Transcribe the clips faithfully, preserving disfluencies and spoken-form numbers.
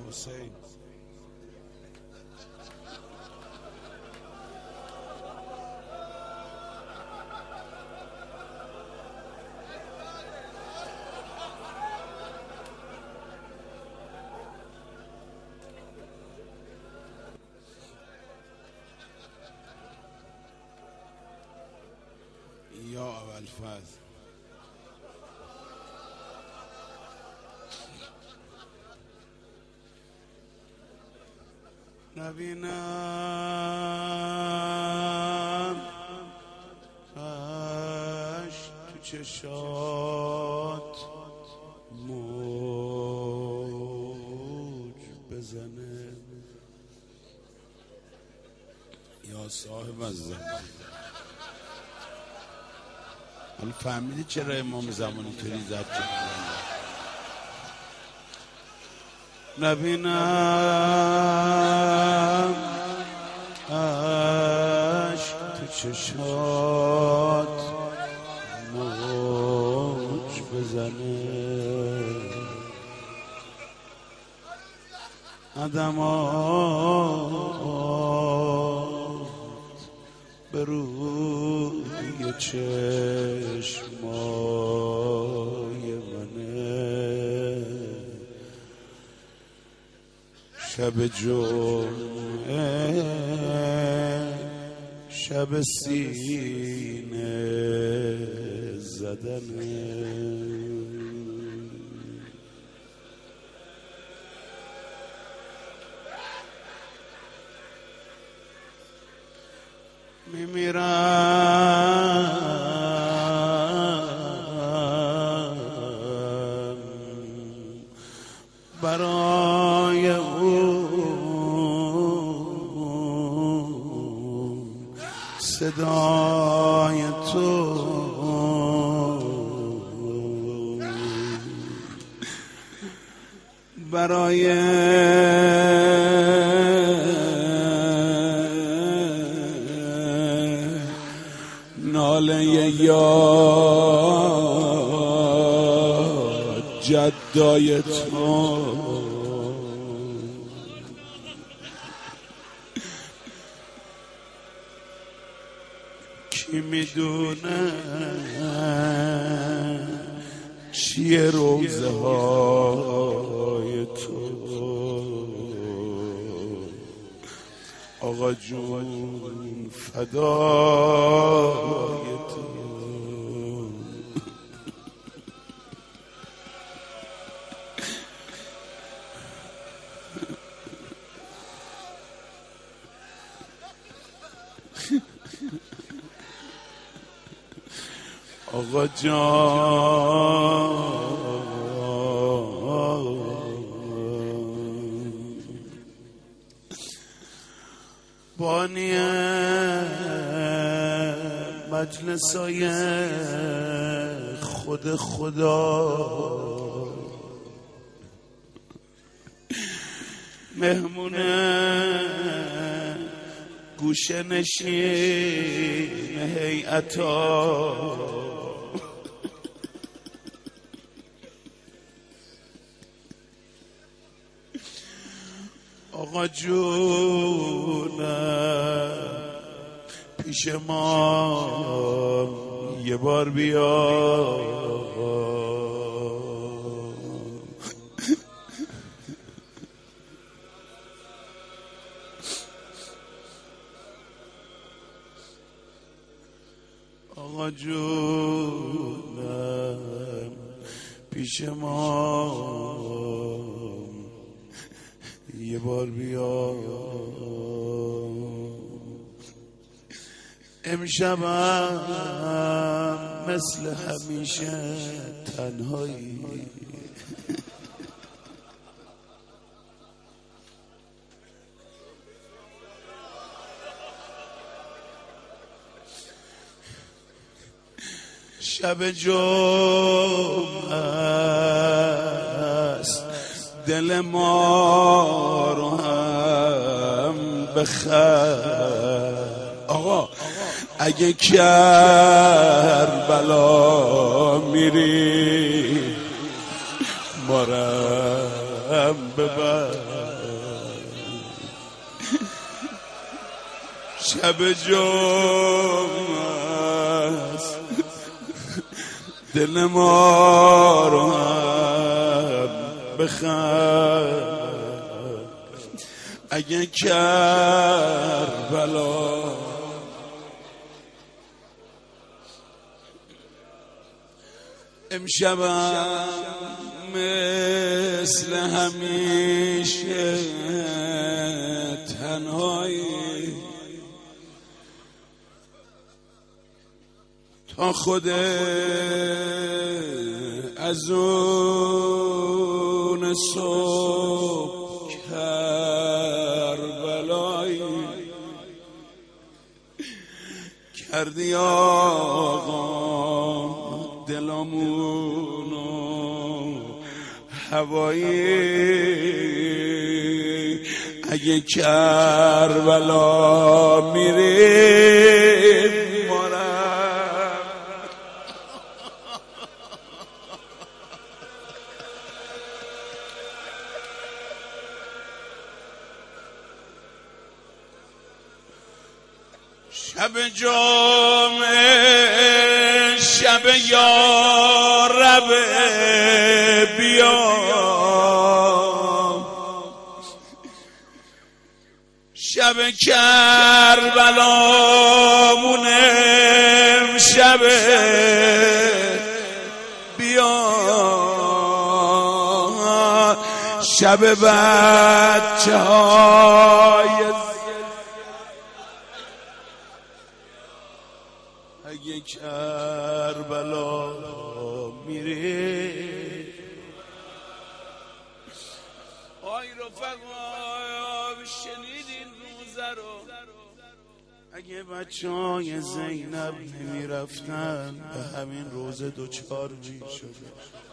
حسین یا ابوالفضل نبینم اش تو چشات موج بزنه یا صاحب الزمان. حالا فهمیدی چرا امام زمان اینطوری زد؟ نبینم عشق تو چشات موج بزنه، عدمات به روی چشمای منه، شب جمعه شب سینه زدنه. میمیرم برای اون صدای تو، برای ناله یا جدای تو، کی میدونه چیه روزه های تو آقا جون، فدای تو. آقا جان بانی مجلسای خود خدا، مهمون گوشه نشین هیئتا، آقا جونم پیش ما یه بار بیا، آقا جونم پیش ما یه بار بیا، امشبم مثل همیشه تنهایی، شب جمعه است، دل ما رو هم بخر. آقا اگه کربلا میری ما رو هم ببر شب جمعه است دل ما رو هم بخر اگه کربلا امشبم مثل همیشه تنهایی تا خود از اون صبح کربلایی کردی آقا دلمونو هوایی اگه کربلا میریم شب جمعه شب یارب بیا شب کربلامونه شب بیا شب بچه های اگه کربلا میره آی رفقا شنیدین روزه رو اگه بچه های زینب نمیرفتن به همین روزه دوچار می شده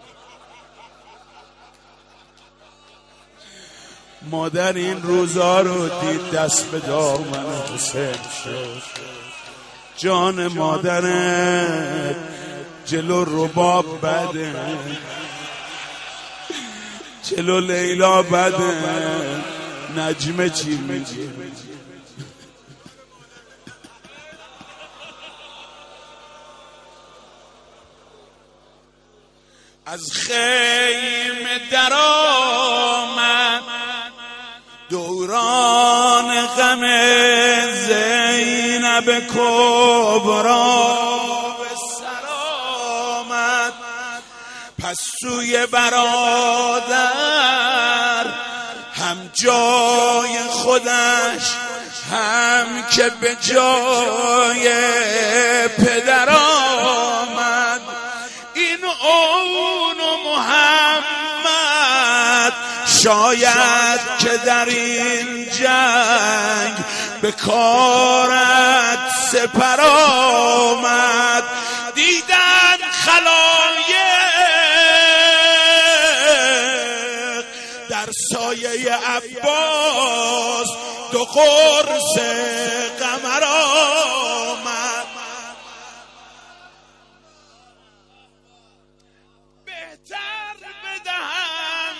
مادر این روزا رو دید دست به دامن حسین شد جان مادرت جلو رباب بده جلو لیلا بده نجمه چی میگی از خیمه در آمد دوران غم زینب کبرا به سر آمد پس سوی برادر هم جای خودش هم که به جای پدر آمد این اون محمد شاید که در این جنگ به کارت سپر آمد دیدن خلایق در سایه عباس دو قرص قمر آمد بهتر بدهم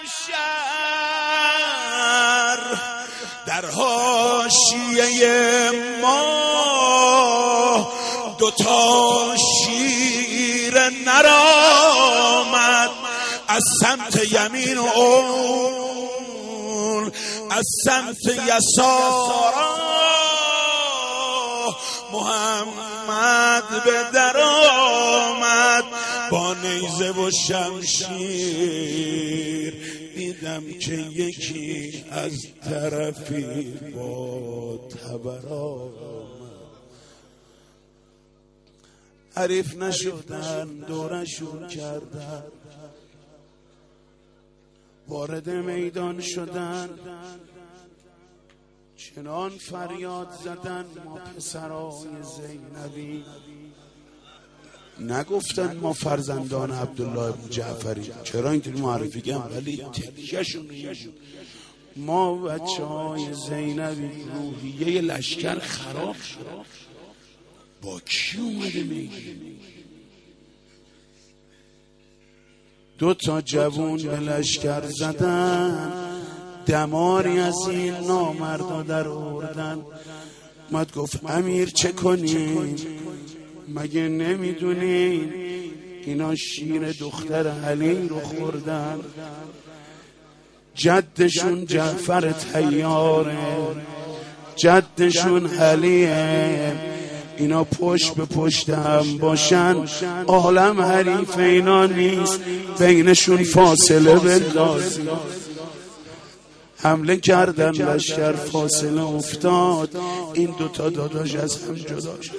شر در حاشیه ما دوتا شیر نرآمد از سمت یمین و اون از سمت یسار محمد به در آمد با نیزه و شمشیر دیدم که یکی از طرفی با تبر آمد حریف نشدن دورشون کردن وارد میدان شدن چنان فریاد زدن ما پسرای زینبی نگفتن ما فرزندان عبدالله بن جعفری چرا اینطوری معرفی کردن ولی تکیه‌شون ما بچه های زینبی روحیه لشکر خراب شد با کی اومده میگی دو تا جوون به لشکر زدن دماری از این نامردا در آوردن. اومد گفت امیر چه کنیم؟ مگه نمیدونین اینا شیر دختر علی رو خوردن؟ جدشون جعفر طیاره، جدشون علیه، اینا پشت به پشت هم باشن عالم حریف اینا نیست، بینشون فاصله بندازی. حمله کردن لشکر، فاصله افتاد، این دوتا داداش از هم جدا شد،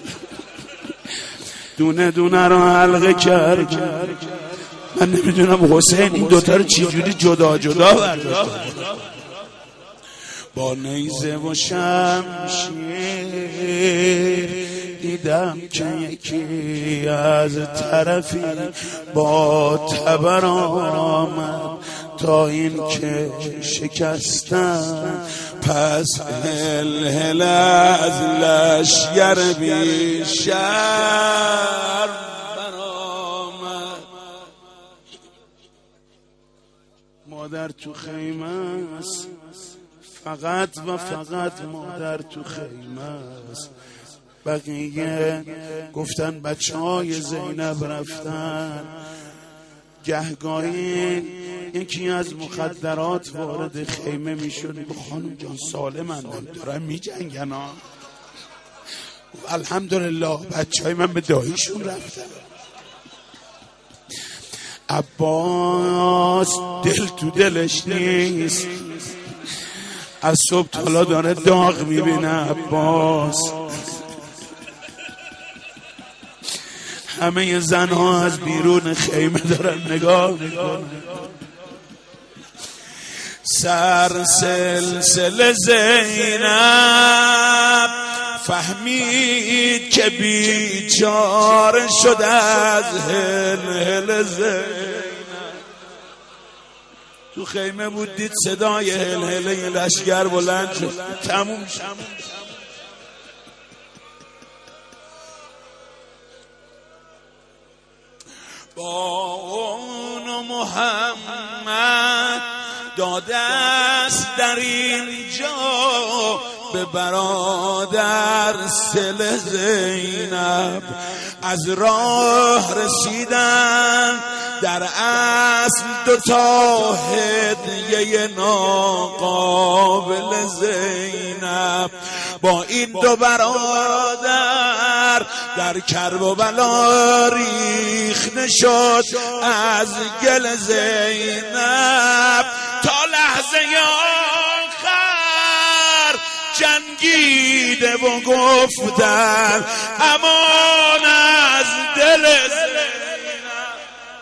دونه دونه رو حلقه کرد. من نمیدونم حسین این دوتا رو چجوری جدا جدا برداشت. با نیزه و شمشیر دیدم که یکی از طرفی با تبر آمد تا این که شکستن. پس هل هل از لشگر بیشتر برآمد. مادر تو خیمه است، فقط و فقط مادر تو خیمه است. بقیه گفتن بچه های زینب رفتن. گهگاهی یکی از مخدرات وارد خیمه میشد. خانم جان سالمندم، دارن می جنگن ها. الحمدلله بچه های من به داییشون رفتن. عباس دل تو دلش نیست، از صبح تالا داره داغ میبینه. عباس همه زنها از بیرون خیمه دارن نگاه میکنن. سر سلسله زینب فهمید که بیچاره شد از هل هل زینب. تو خیمه بود، دید صدای هل هل لشگر بلند شد، تموم شد. با اون محمد داده است در اینجا به برادر سل زینب. از راه رسیدن در اصل دوتا هدیه ناقابل زینب. با این دو برادر در کرب و بلا ریخته شد از گل زینب. تا لحظه آخر جنگیده و گفتن امان از دل زینب.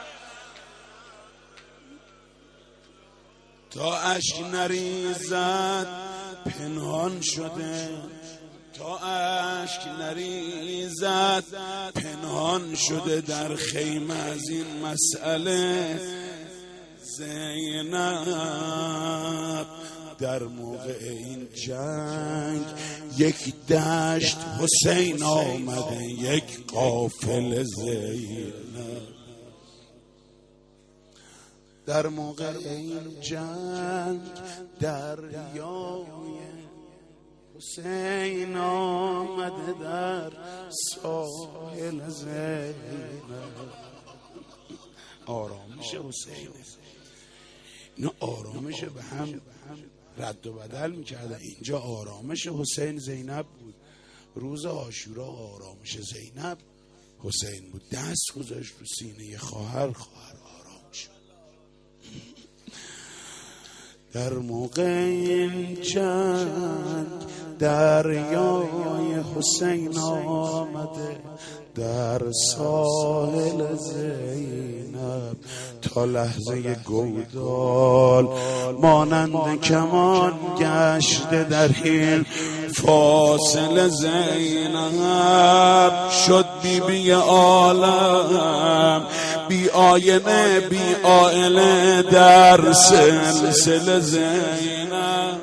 تا اشک نریزد پنهان شده، تا اشک نریزد پنهان شده در خیمه از این مسئله. زینب در موقع این جنگ یک دشت حسین آمده، یک قافله زینب. در موقع این جنگ دریای حسین آمده در ساحل زینب. آرامش حسین، اینا آرامش به هم رد و بدل میکردن. اینجا آرامش حسین زینب بود، روز عاشورا آرامش زینب حسین بود. دست گذاشت رو سینه خواهر، خواهر آرام شد. در موقع این جنگ دریای حسین آمده در ساحل زینب. تا لحظه گودال مانند کمان گشته در این فاصله زینب. شد بی بی عالم، بی آینه بی آئله در سلسله زینب.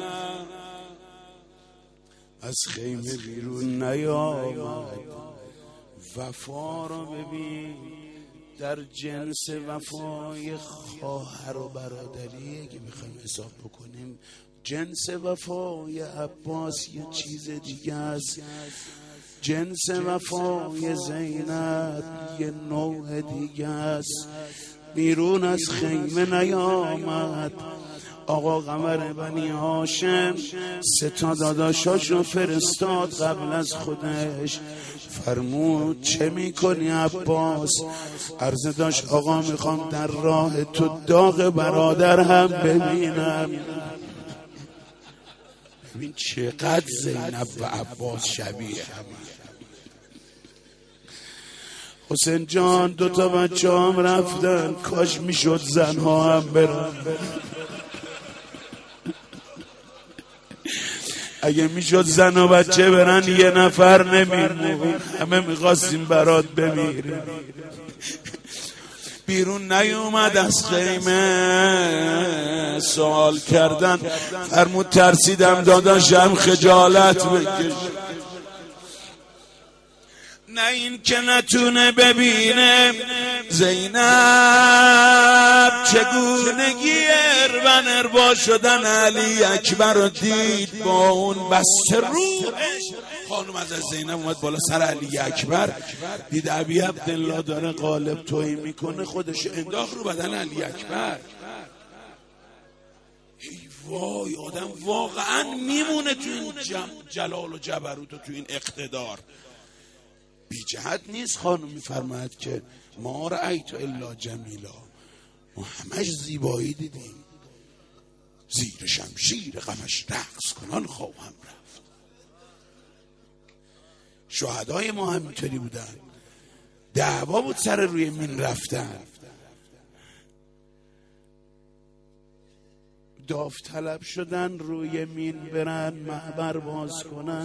از خیمه بیرون نیامد، وفا رو ببین در جنس وفای خواهر و برادری که میخوایم حساب بکنیم، جنس وفای عباس یه چیز دیگه است، جنس وفای زینب یه نوع دیگه است. بیرون از خیمه نیامد آقا قمر بنی هاشم، سه تا داداشاشو فرستاد قبل از خودش، فرمود چه میکنی عباس؟ عرض داشت آقا میخوام در راه تو داغ برادر هم ببینم. ببین چقدر زینب و عباس شبیه هم. حسین جان دو تا بچه هم رفتن، کاش میشد زنها هم برن. اگه میشد زن و بچه برن یه نفر نمیمون، همه میخواستیم برات بمیریم. بیرون نیومد از خیمه، سوال کردن، فرمود ترسیدم داداشم خجالت بکش، نه این که نتونه ببینه زینب چگونگی اربن اربا شدن علی اکبر رو دید، با اون بسته روحش. خانم از زینب اومد بالا سر علی اکبر، دید ابی عبدالله داره قالب تویی میکنه، خودش انداخت رو بدن علی اکبر. ای وای، آدم واقعا میمونه تو این جلال و جبروت و تو این اقتدار. بی جهت نیست. خانم میفرماید که ما رأیت الا جمیلا، ما همش زیبایی دیدیم، زیر شمشیر غمش رقص کنان خواهم رفت. شهدای ما هم اینطوری بودن، دعوا بود سر روی مین رفتن، داوطلب شدن روی مین برن معبر باز کنن،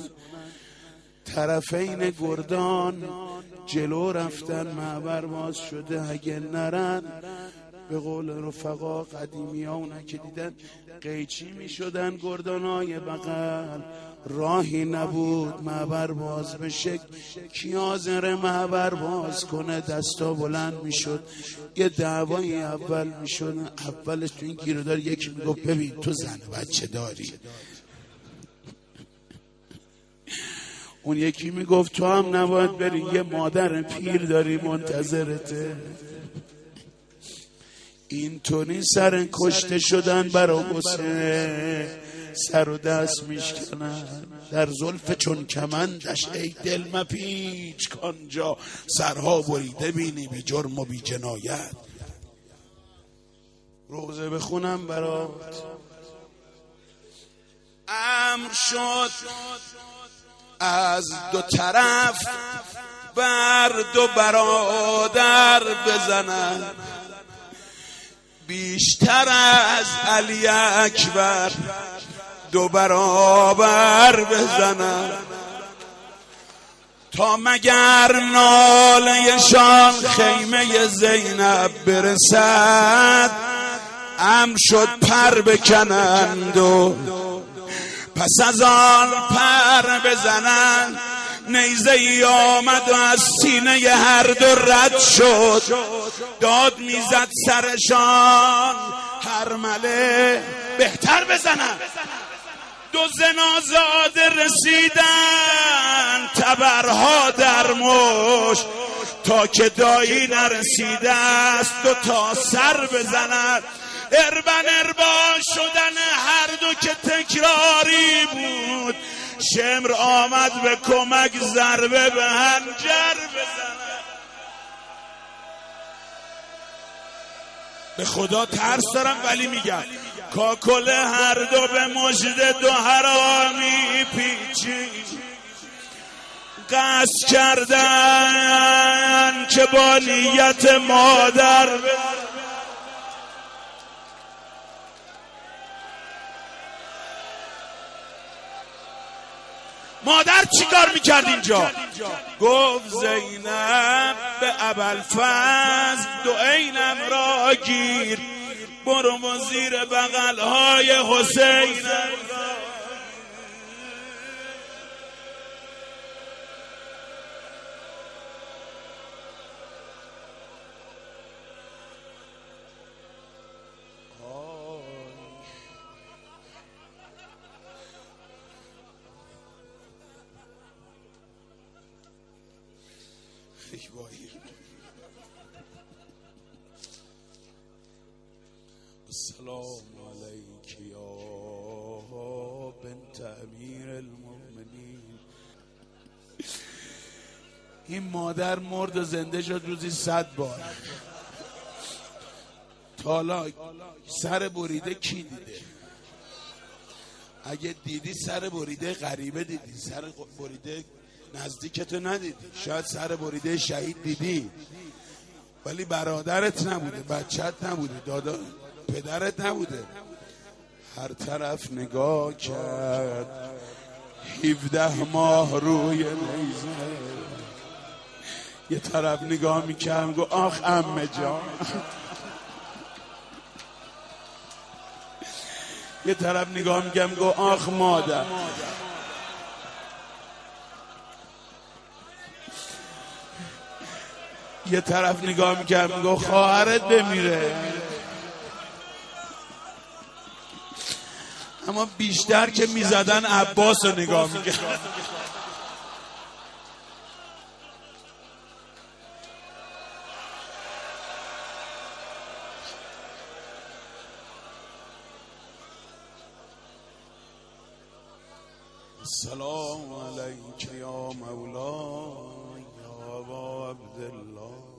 طرفین گردان جلو رفتن معبر باز شده، اگه نرن به قول رفقا قدیمی ها اونا که دیدن قیچی می شدن گردانای بغل، راهی نبود معبر باز بشه، کیازر معبر باز کنه، دستا بلند می شد، یه دعوای اول می شد. اولش تو این گیردار یکی می گفت ببین تو زن بچه داری، اون یکی میگفت تو هم نباید بری، یه مادر پیر داری منتظرته. اینطوری سر کشته شدن برای حسین، سر و دست میشکنن در زلف چون کمندش، ای دل مپیچ کانجا سرها بریده بینی بی جرم و بی جنایت. روزه بخونم برات. امر شد از دو طرف بر دو برادر بزنن، بیشتر از علی اکبر دو برابر بزنن، تا مگر ناله‌شان خیمه زینب برسد. امر شد پر بکنند و پس از آن پر بزنن، نیزه ای آمد و از سینه هر دو رد شد، داد میزد سرشان هر مله بهتر بزنن. دو زنازاده رسیدن تبرها در مشت، تا که دایی نرسیده است دو تا سر بزنن. اربن اربا شدن هر دو که تکراری بود، شمر آمد به کمک ضربه به هنجر بزنن. به خدا ترس دارم ولی میگم کاکل هر دو به مژده دو حرامی پیچی، قصد کردن که با نیت مادر مادر چی کار میکرد اینجا؟ گفت زینب به ابوالفضل دو عینم را گیر، برو و زیر بغلهای حسین. نگاهی. السلام علیک یا بنت امیر المؤمنین. این مادر مرد و زنده شد روزی صد بار. حالا سر بریده کی دیده؟ اگه دیدی سر بریده غریبه دیدی، سر بریده نزدیکتو ندیدی. شاید سر بریده شهید دیدی ولی برادرت نبوده، بچت نبوده، دادا پدرت نبوده. هر طرف نگاه کرد هفده ماه روی نیزه. یه طرف نگاه میکرد گو آخ عمه جان، یه طرف نگاه میگم گو آخ مادر. یه طرف نگاه میگم گو خواهرت بمیره. اما بیشتر که میزدن عباس رو نگاه میکرد. السلام علیک یا مولا یا ابا عبدالله.